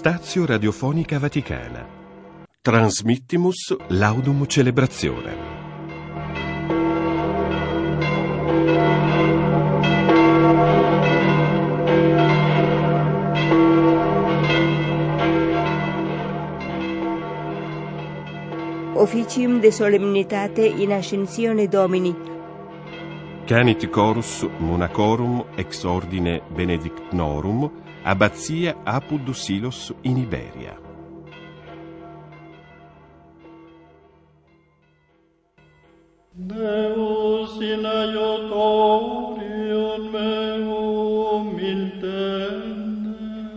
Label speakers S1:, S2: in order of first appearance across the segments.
S1: Stazio Radiofonica Vaticana. Transmittimus Laudum Celebrationem.
S2: Officium de solemnitate in ascensione Domini.
S1: Canit chorus monacorum ex ordine benedictnorum abbazia apud Silos in Iberia.
S3: Deus in aiutorium meum intende.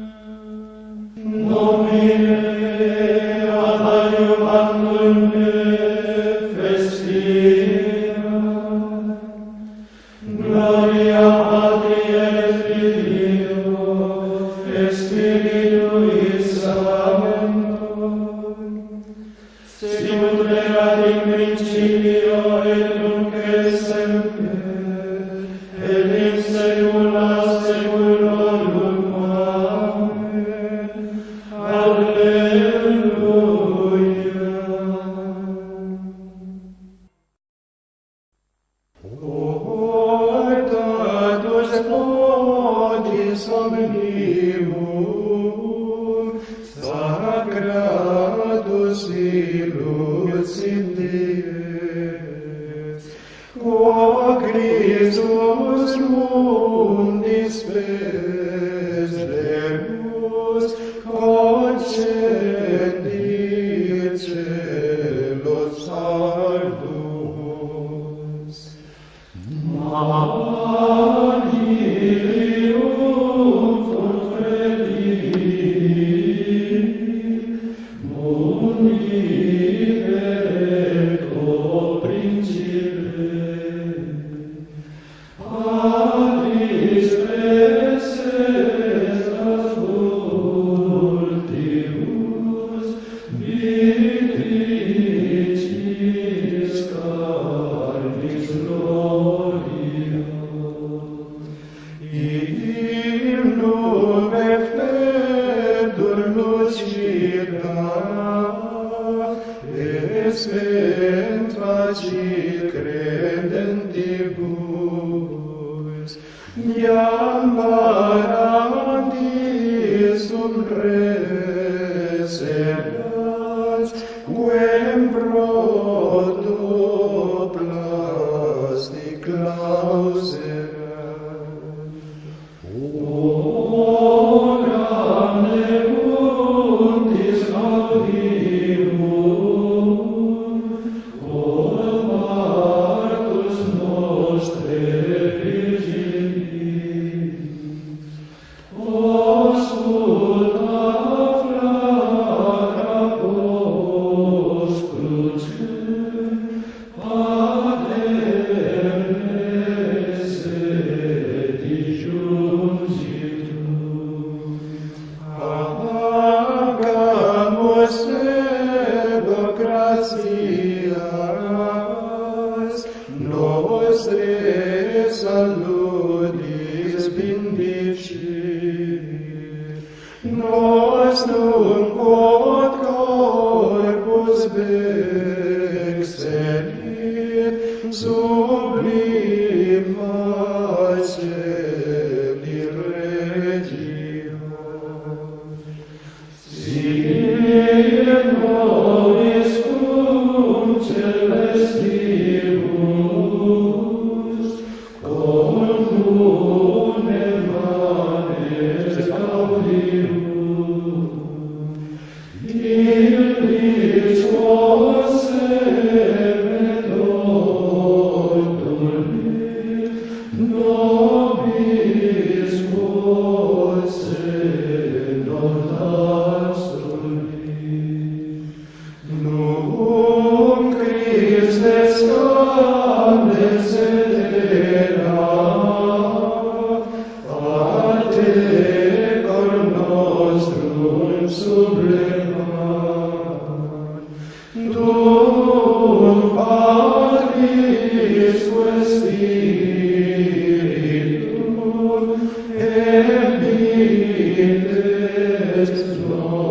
S3: Domine ad aiuvandum me festina. Gloria Patri et Filio et Spiritui Sancto. Sicut erat in principio et nunc et semper et in saecula saeculorum. Amen. Alleluia. Oitatus nodis omnibus sacratus ilus in dies, quo Christus mundi spes Deus concedit celos salus. Manium fulcrelli mundi vecto principe Patris preses ultimus vitricis carnis gloria. In nume fledur lucida et spent facit credentibus, iam parandis reservas, quem proto plasti clausera. Oram nebundis gaudium, quod partus nostre virginis, osculta flagra post crucem, paternes et iungitur. Hagamus ego gratias, nostre saludis vindicit, nos nunc quod corpus vexerit sublima celi regia. Sit nobis cum celestibus, contum emanes gaudium, illis quos semet ortulit, nobis quos not astulit. Nunc Christe scandes edera, ate cor nostrum sublemat. Dum Patris quae Spiritum ebit est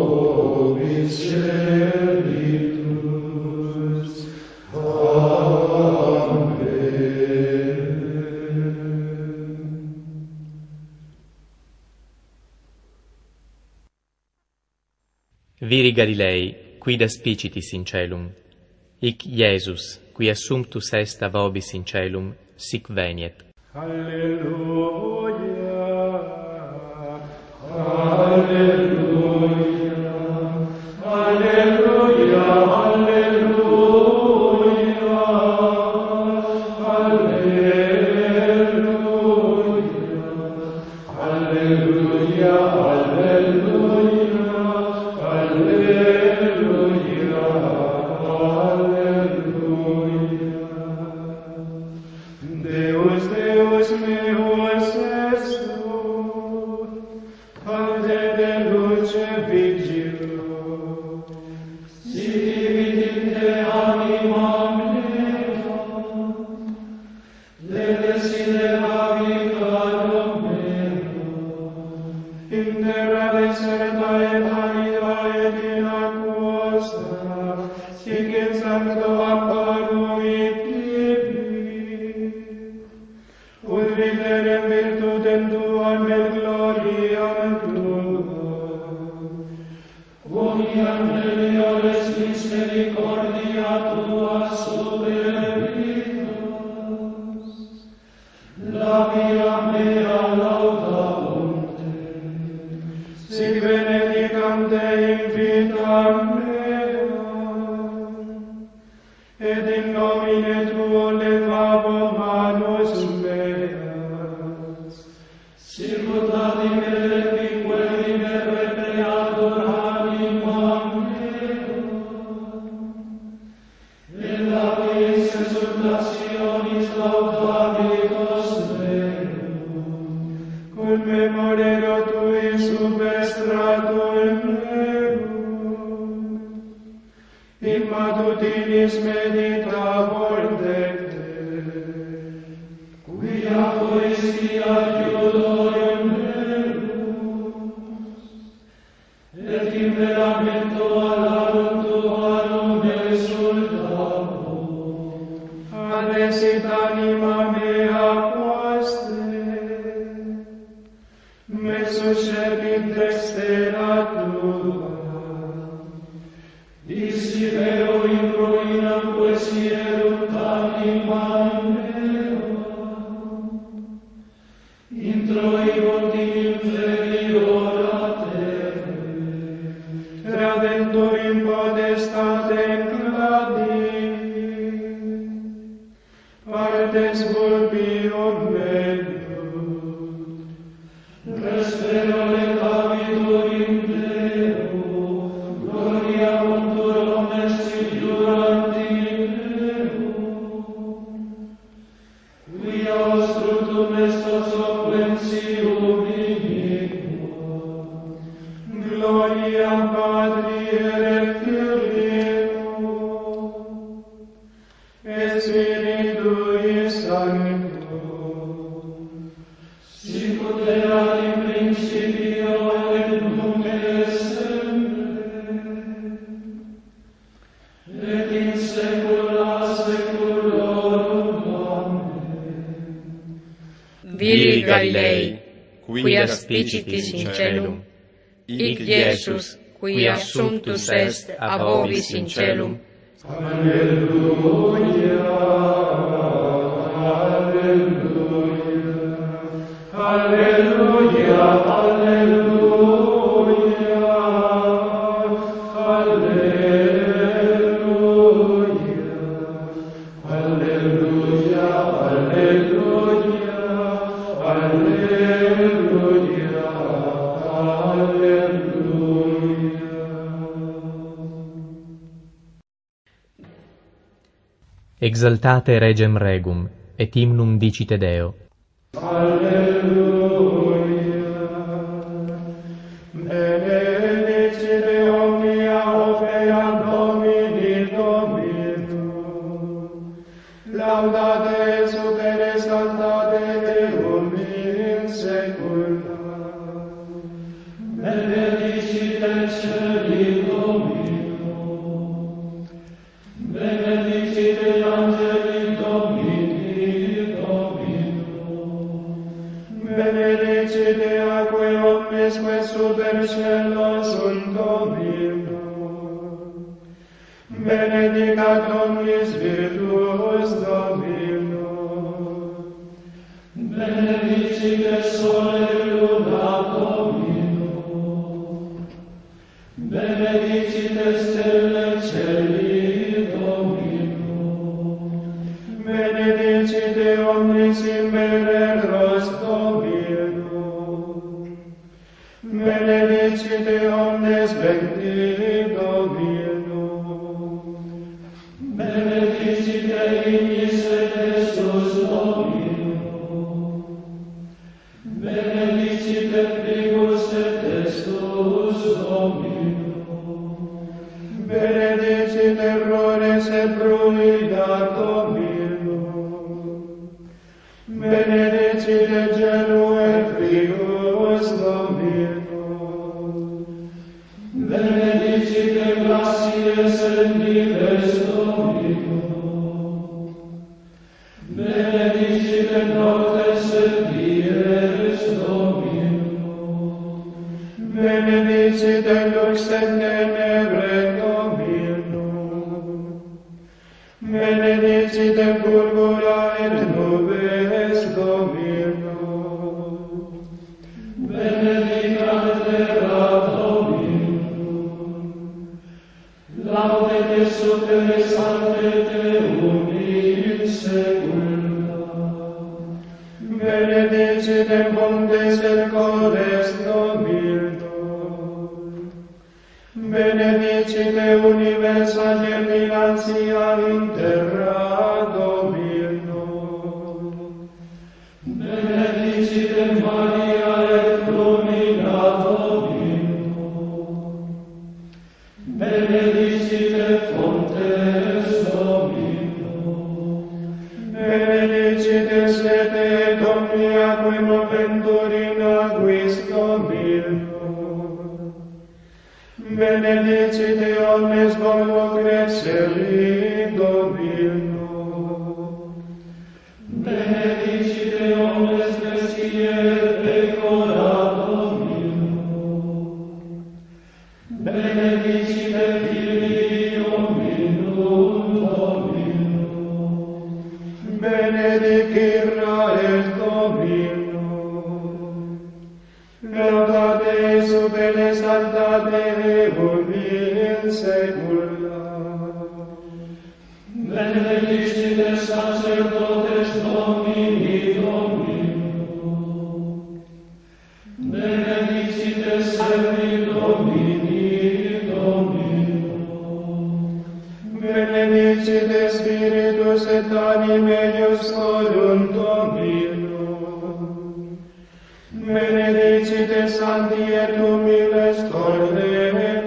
S4: Viri Galilei, quid aspicitis in celum, hic Iesus, qui assumptus est a vobis in celum, sic veniet.
S3: Alleluia, alleluia, alleluia, alleluia, Deus meus est tu, ante de luce vigilo, si dividite animam meo, de desiderabilitatum meo, in terra deserta et arida et in aquosa, sic in sancto apparuit ut viderem virtutem tuam et gloriam tuam. Uniam meliores misericordia tua superbitus, labia mea laudaunt te, sic benedicam te in vitam meam, et in nomine tuo levabo manus meas, sicut adime requique in recreatur animam meum, et labis exultationis laudabilis meum, cum memorero tui superstratum meum, in matutinis meditabor decte, quia foisti adjudorum meus, et in veramento alarum tuarum exultamo, adesit anima mea poste, me suscepit dextera tua, disi vero in ruinam quaesierunt animam meum, introibunt in inferiora terre, tradentur in potestatem gladi, partes vulpium melior, respero letavitur in Deo, gloria untur omnes figuranti in Deo, quia ostrutum est oquentium iniquo, gloria Patri et Filio, et Spiritui Sancto, sicut erat in principio et nunc et semper, et in saecula saeculorum. Amen.
S4: Viri Galilei, qui aspicitis in celum, hic Iesus, qui assumptus est a vobis in celum.
S3: Alleluia, alleluia, alleluia, alleluia, alleluia, alleluia, alleluia, alleluia, alleluia.
S4: Exaltate Regem Regum, et hymnum dicite Deo.
S3: Alleluia. Benedicite omnia opera Domini Dominum. Laudate super exaltate Deum in saecula. Benedicite celi Domino. Benedicite angeli Domini Domino. Benedicite aquae omnes quae super cielo sunt Domino. fiat omnis virtus Dominum. Benedicite sole luna Dominum. Benedicite stelle celi Dominum. Benedicite omnis imbereros Dominum. Benedicite omnes benedicti Dominum. Benedicite ignis et estus Dominum. Benedicite fribus et estus Dominum. Benedicite errores et bruida Dominum. Benedicite gelu et frigus Dominum. Benedicite glacies et nives Dominum. Benedicite noctes et dies Dominum. Benedicite lux et tenebre Dominum. Benedicite purpura et nubes Dominum. Benedicat terra Dominum. Laude te super sancte Deum in secula. Benedicite montes et colles Dominum. Benedicite universa germinatia in terra Dominum. Benedicite Maria et flumina Dominum. Benedicite fontes Dominum. Benedicite sete et omnia qui moventur in aquis Dominum. Benedicite omnes bonum cresceri Dominum. Benedicite omnes crescie et pecora Dominum. Benedicite filii Dominum Dominum. Benedicirra et Dominum. Laudate super exaltate Deum in secula. Benedicite sacerdotes Domini Dominum. Benedicite servi Domini Dominum. Benedicite Spiritus et anime iustorum Dominum. Benedicite sancti et humiles corde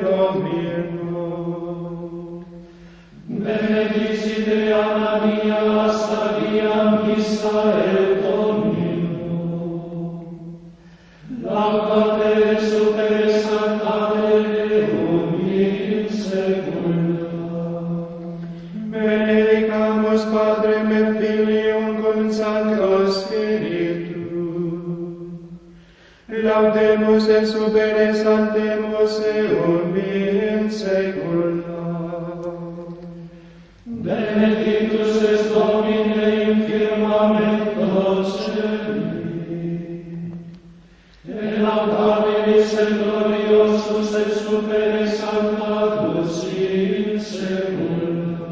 S3: Dominum. Benedicite Anania Astagia Misael Dominum. Laudate super exaltate Deum in secula. Benedicamus Patrem et Filium cum Sancto Spiritu. Laudemus et super exaltemus Deum in secula. Benedictus est Domine in firmamento celi, et laudabilis et gloriosus et super exaltatus in secula.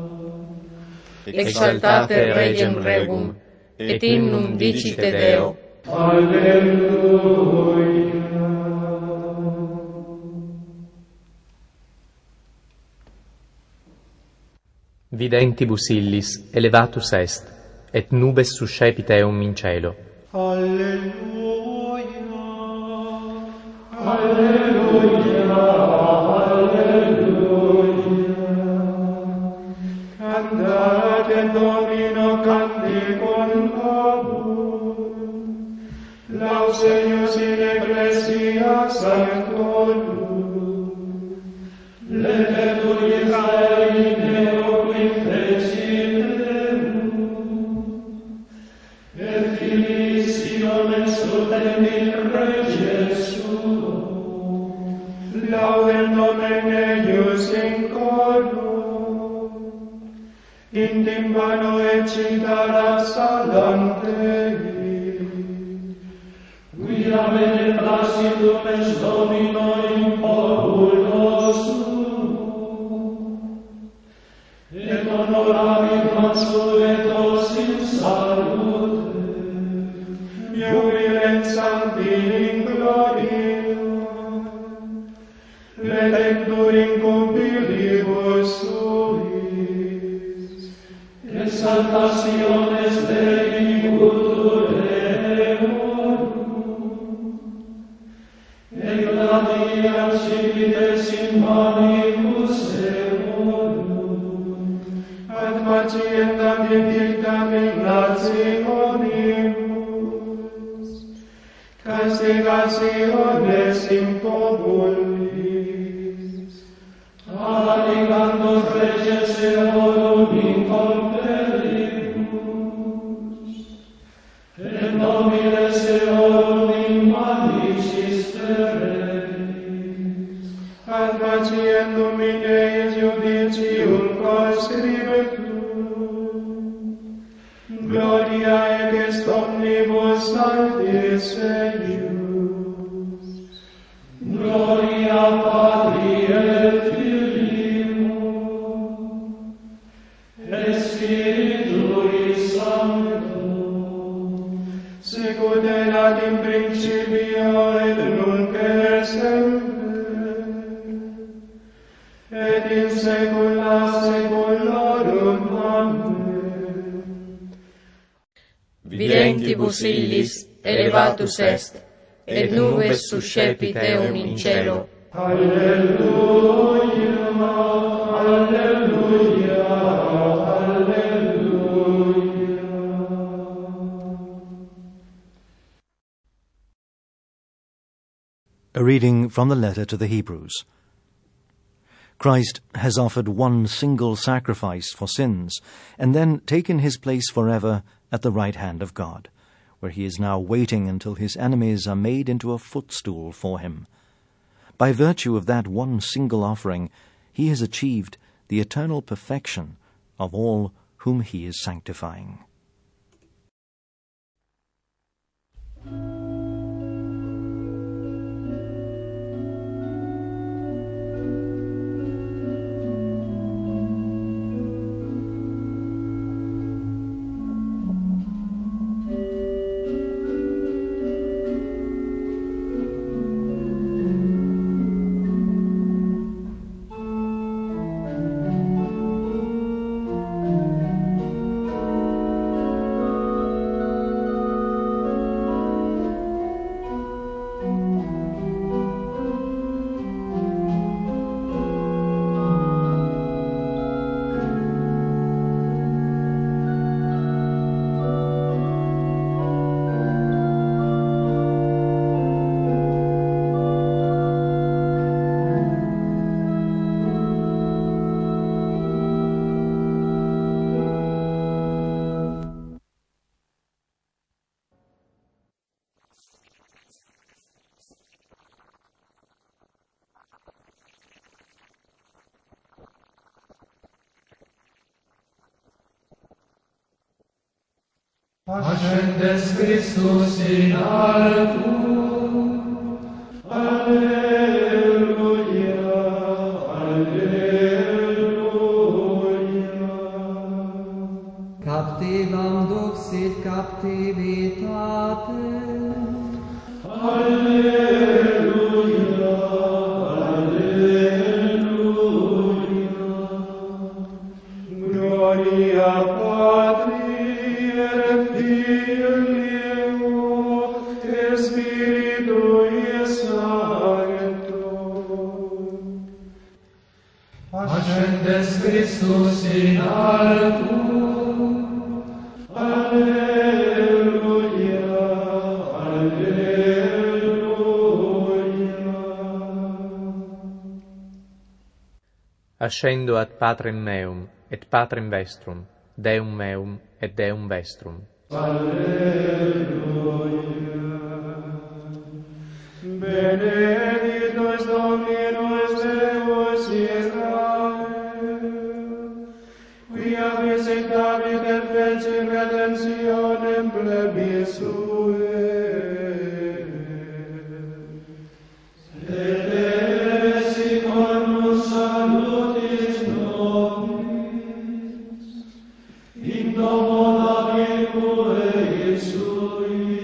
S4: Exaltate Regem Regum, et innum dicite Deo.
S3: Alleluia.
S5: Videntibus illis elevatus est, et nubes suscepit eum in cielo.
S3: Alleluia. Alleluia. Alleluia. Cantate Domino canticum novum. Lausemus in ecclesia sanctorum. Letetur Israel in Deo qui fecit Deum. Et filis Sion exultem in Rege suo. Laudem nomen eius in coro. in timpano et citara salante. Quia bene placitum est Domino in populo suo, et honoravit mansuetos in salute, jubilent sancti in gloria, redemptor in combilibus suis, exaltationes Dei culture eorum, et gladiam civites in manibus eorum, ad faciendam edictam in nationibus, castigationes in populis, aligando reges eorum in compellibus, et nomines eorum in manicis terrenis, ad faciendum in eis judicium conscribetur, gloria est omnibus sanctis eius, gloria Patri et Filio, et Spiritui Sancto, sicut erat in principio et nunc et semper, et in saecula saeculorum. Amen.
S4: Videntibus illis elevatus est, et nubes suscepit eum in cielo.
S3: Alleluia, alleluia, alleluia.
S6: A reading from the letter to the Hebrews. Christ has offered one single sacrifice for sins, and then taken his place forever at the right hand of God, where he is now waiting until his enemies are made into a footstool for him. By virtue of that one single offering, he has achieved the eternal perfection of all whom he is sanctifying.
S3: Ascendes Christus in altum, alleluia, alleluia.
S7: Captivam duxit captivitatem,
S3: alleluia, alleluia. Gloria Patri, Filio, et Spiritui Sancto. Ascendes Christus in altum, alleluia, alleluia.
S5: Ascendo ad Patrem meum, et Patrem vestrum, Deum meum, et Deum vestrum.
S3: Alleluia. Benedictus Dominus Deus Israel, qui quia visitavi et feci redentionem plebis sue. Et esse cornus salutis nobis, in domo Davidue sui,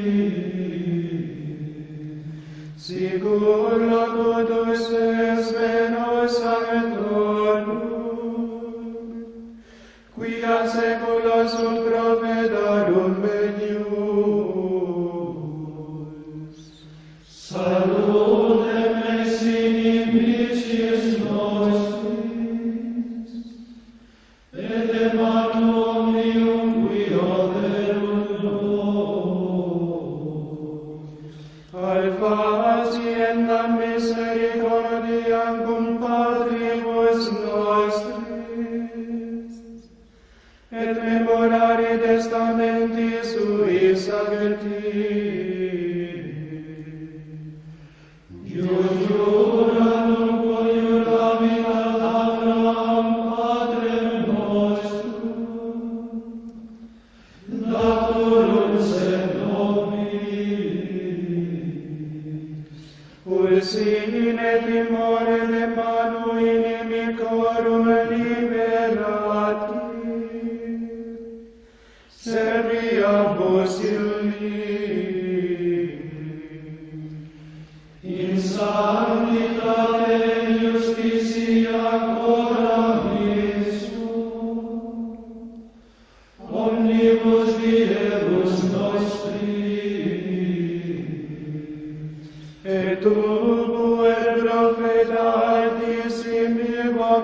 S3: sicur locutus es venosa et honor, quia secula sunt profetarum melius. Salutem ex inimicis nostris, et emanu omnium qui oderunt nos. Al faciendam misericordiam cum patribus nostris, et memorare testamenti sui sancti. Iuranum conjuramit ad Abraham patrem nostrum, naturum sed nobis, ulsinin et timorem et manu inimicorum liberatir, serviabus illi. In sanctitate et justitia coram Iesu, omnibus diebus nostris, et ubu et profeta altissimi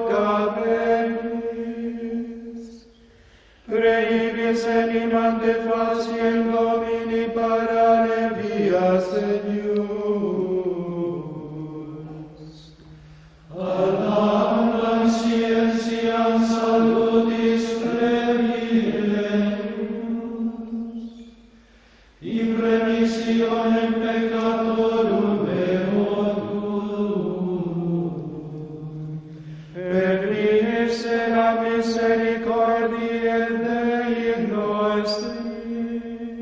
S3: vocabelis, preibis animante faciem Domini parare via Seius. Ad scientiam salutis previentus, in remissionem peccatorum eotum, per esse la misericordia Dei nostri,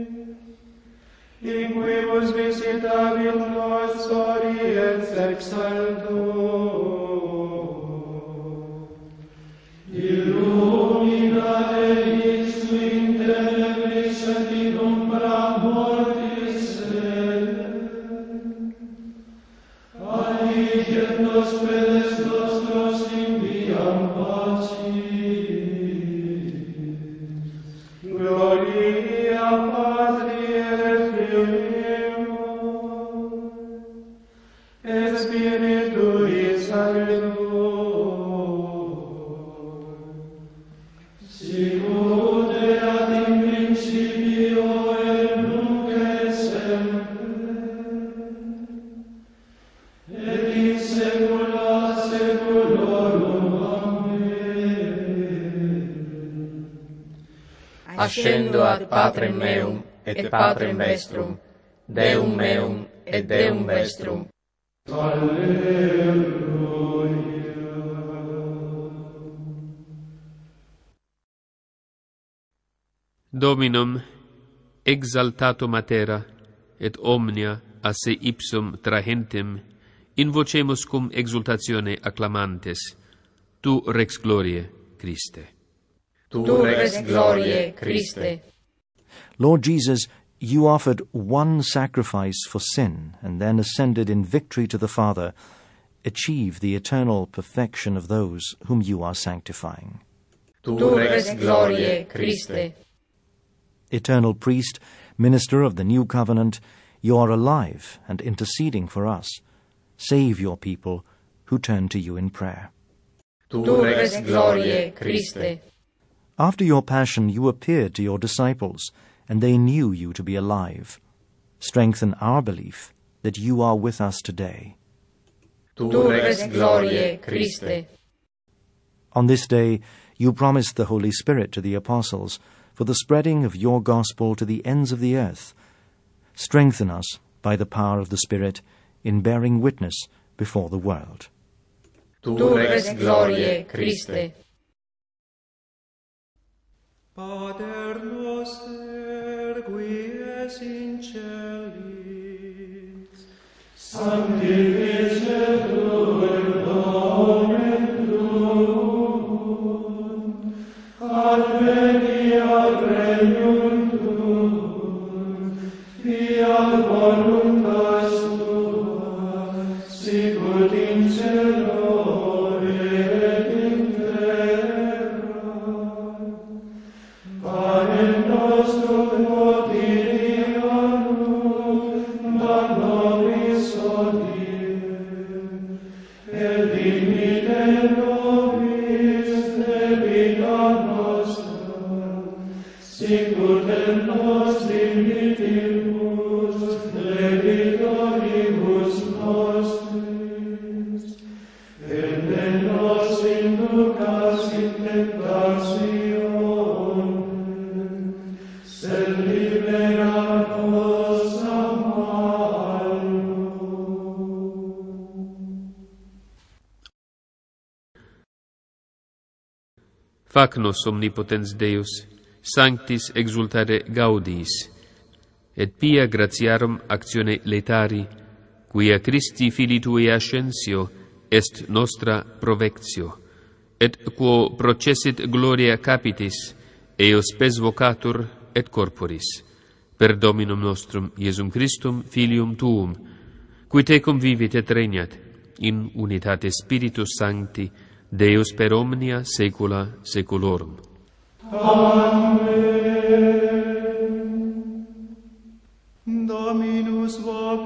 S3: in quibus visitavit nos oriens exalto. Illumina eis in tenebris et in umbra mortis sede, adigit nos pedes nostros in viam pacis. Gloria Patri et Filio et Spiritui Sancto, sicut erat in principio et nunc et semper, et in saecula saeculorum. Amen.
S4: Ascendo ad Patrem meum et Patrem vestrum, Deum meum et Deum vestrum.
S3: Alleluia.
S8: Dominum exaltato matera et omnia a se ipsum trahentem invocemus cum exultatione acclamantes, tu rex gloriae Christe.
S4: Tu rex gloriae Christe.
S6: Lord Jesus, you offered one sacrifice for sin and then ascended in victory to the Father. Achieve the eternal perfection of those whom you are sanctifying.
S4: Tu rex gloriae Christe.
S6: Eternal Priest, Minister of the New Covenant, you are alive and interceding for us. Save your people who turn to you in prayer.
S4: Tu rex gloriae Christe.
S6: After your passion you appeared to your disciples, and they knew you to be alive. Strengthen our belief that you are with us today.
S4: Tu rex gloriae Christe.
S6: On this day you promised the Holy Spirit to the apostles for the spreading of your gospel to the ends of the earth. Strengthen us by the power of the Spirit in bearing witness before the world.
S4: Tu rex gloriae Christe.
S7: Pater noster, qui es in celis,
S3: sanctificetur nomen tuum, adveniat regnum tuum, fiat voluntas tua, sicut in cielo et in terra. Panem nostrum quotidianum da nobis hodie, et dimite nobis debita nostra, sicut et nos dimittimus debitoribus nostris, et ne nos inducas in tentationem, sed libera nos a malo.
S8: Fac nos omnipotens Deus, sanctis exultare gaudiis, et pia gratiarum actione letari, quia Christi Filii Tui ascensio est nostra provectio, et quo processit gloria capitis, eos spes vocatur et corporis, per Dominum nostrum Iesum Christum Filium Tuum, qui tecum vivit et regnat, in unitate Spiritus Sancti, Deus per omnia saecula saeculorum.
S7: Amen. Dominus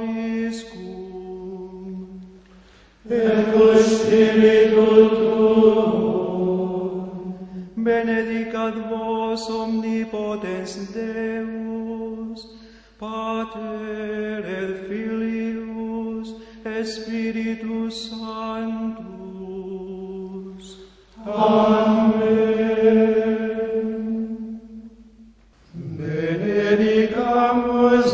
S7: vobiscum,
S3: Et spiritu tuo,
S7: benedicat vos omnipotens Deus, Pater et Filius et Spiritus Sanctus.
S3: Amen.
S7: Benedicamus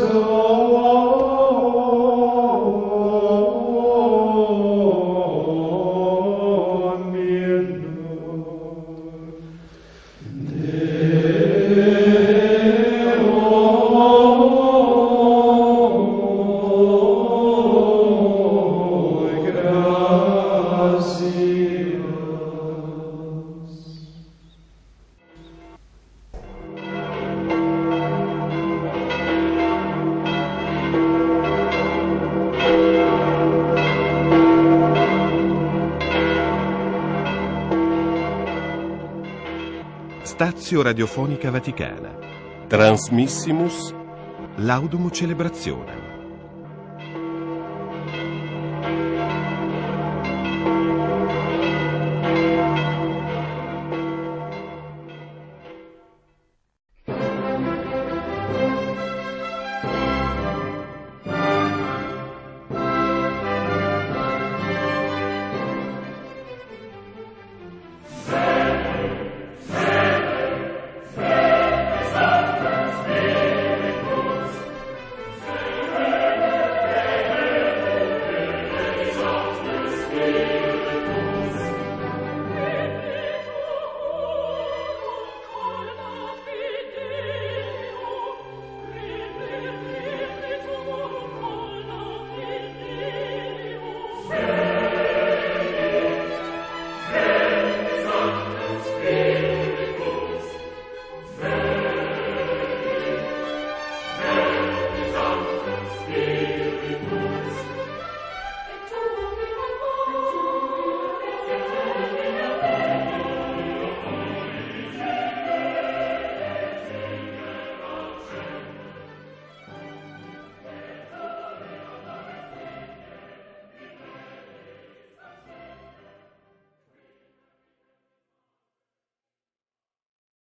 S1: Stazio Radiofonica Vaticana. Transmissimus Laudum Celebrationem.